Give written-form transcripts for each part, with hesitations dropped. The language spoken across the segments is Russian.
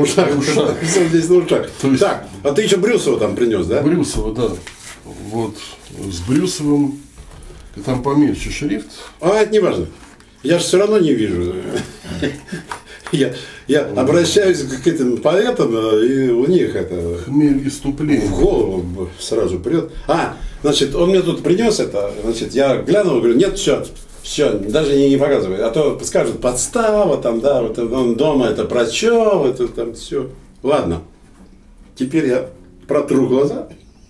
ушах. Все здесь на ушах. Есть... Так, а ты еще Брюсова там принес, да? Брюсова, да. Вот с Брюсовым, там помельче шрифт. А это не важно. Я же все равно не вижу. Я обращаюсь к этим поэтам, и у них это хмель иступление. В голову сразу прет. Значит, он мне тут принес это, значит, я глянул, говорю, нет, все, даже не показывай, а то скажут, подстава, там, да, вот он дома это прочел, это там все. Ладно, теперь я протру глаза.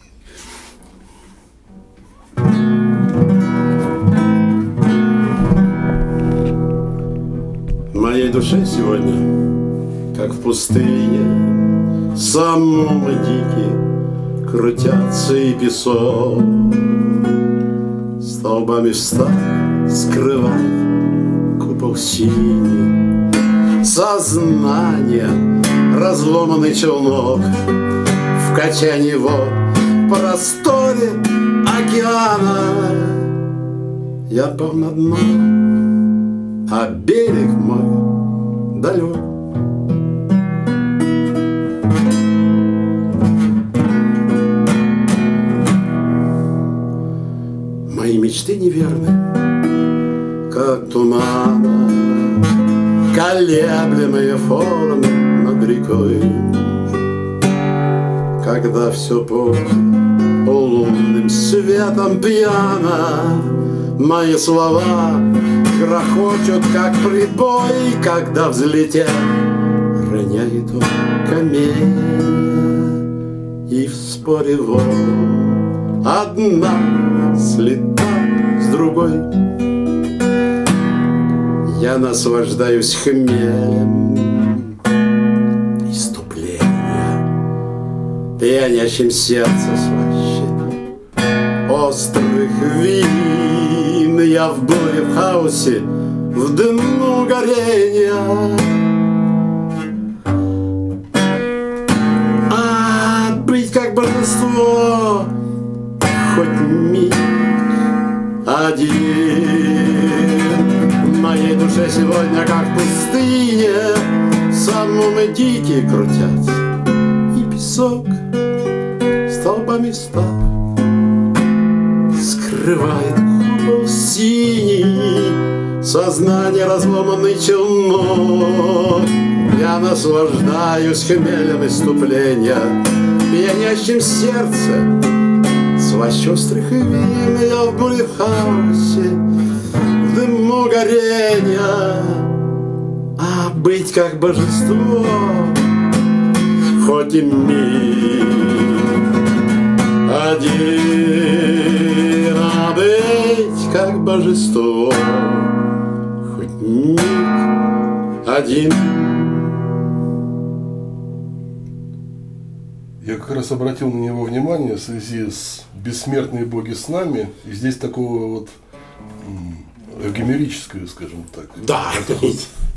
В моей душе сегодня, как в пустыне, самумы дикие, крутятся и песок. Столбами встал, скрывает купол синий. Сознание, разломанный челнок, в качании вод, в просторе океана. Я пал на дно, а берег мой далек. Мои мечты неверны, как тумана, колеблемые формы над рекой. Когда все поле лунным светом пьяно, мои слова грохочут, как прибой, когда взлетел, роняет он камень. И в споре волн одна слета с другой. Я наслаждаюсь хмелем иступления, пьянящим сердце слаще острых вин. Я в горе, в хаосе, в дыму горения. А быть как божество хоть миг один. В моей душе сегодня, как в пустыне, самумы дикие крутятся, и песок столбами встал, скрывает купол синий. Сознание, разломанный челнок. Я наслаждаюсь хмелем иступления, пьянящим сердце слаще острых вин. Я в буре, в хаосе, в дыму горения. А быть как божество хоть и миг один. А быть как божество хоть миг один. Я как раз обратил на него внимание в связи с «Бессмертные боги с нами», и здесь такого вот гомерическое, скажем так. Да,